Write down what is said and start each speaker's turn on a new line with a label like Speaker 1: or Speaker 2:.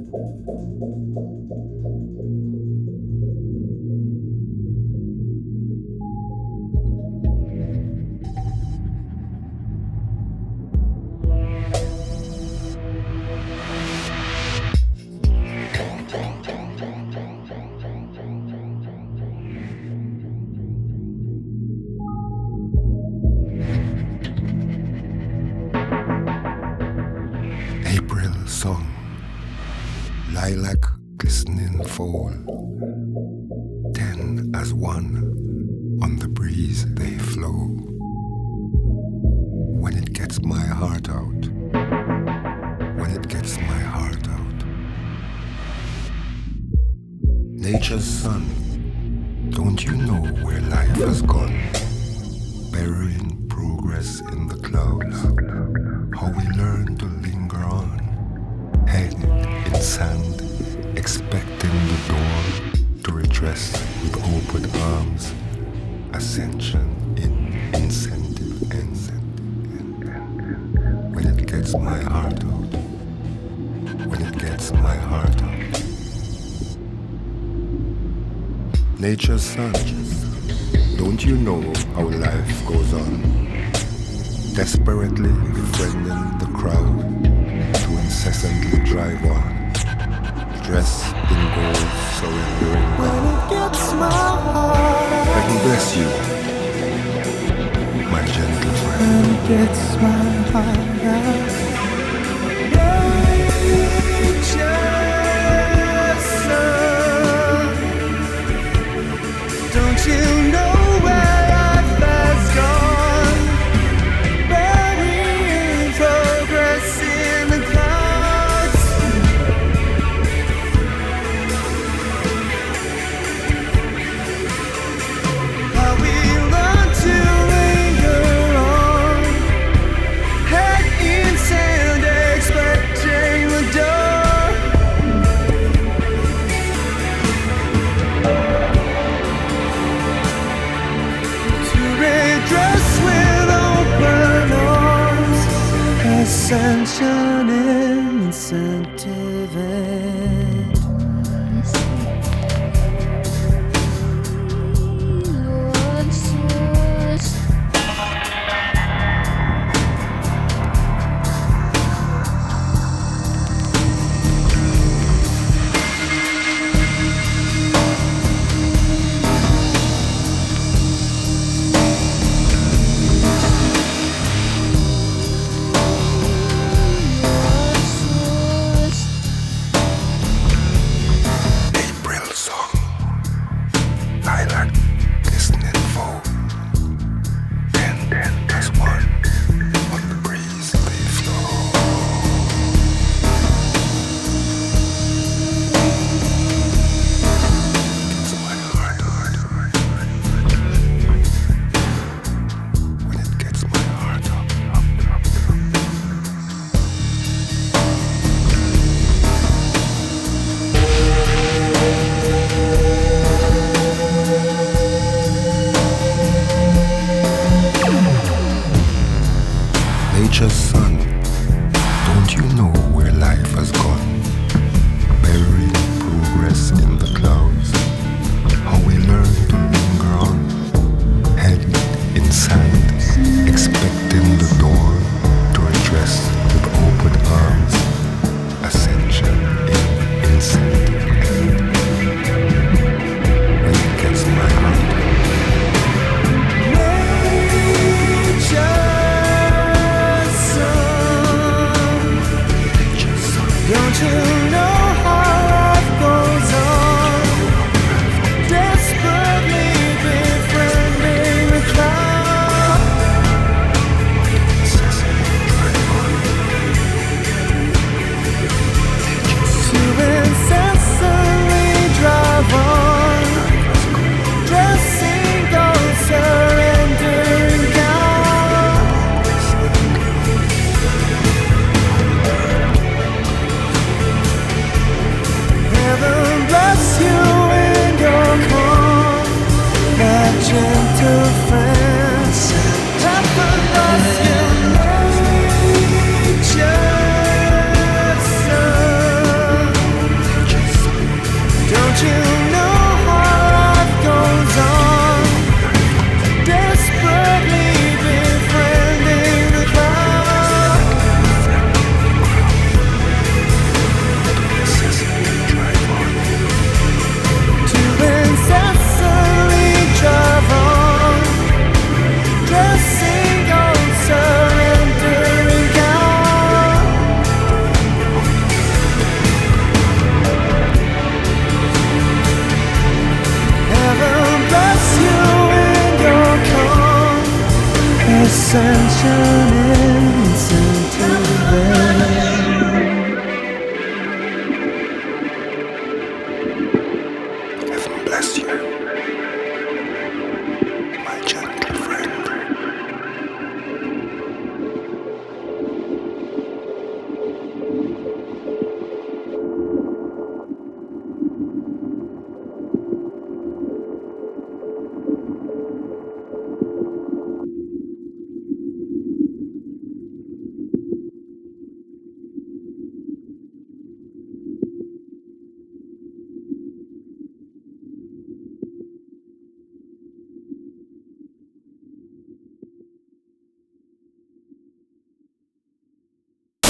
Speaker 1: April song, lilac glistening fall, 10 as one, on the breeze they flow. When it gets my heart out, when it gets my heart out. Nature's son, don't you know where life has gone? Burying progress in the clouds, how we learn to linger on, head in sand, expecting the dawn to redress with open arms, ascension in incentive end. When it gets my heart out, when it gets my heart out. Nature's son, don't you know how life goes on? Desperately befriending the crowd to incessantly drive on, dressed in gold, surrendering
Speaker 2: when it gets my heart out.
Speaker 1: Heaven bless you, my gentle friend.
Speaker 2: When it gets my heart out. Nature's son, don't you know where life has gone? Burying progress in the clouds. How we learn to linger on, head in sand, expecting the dawn. To redress with open arms, ascension in incentive.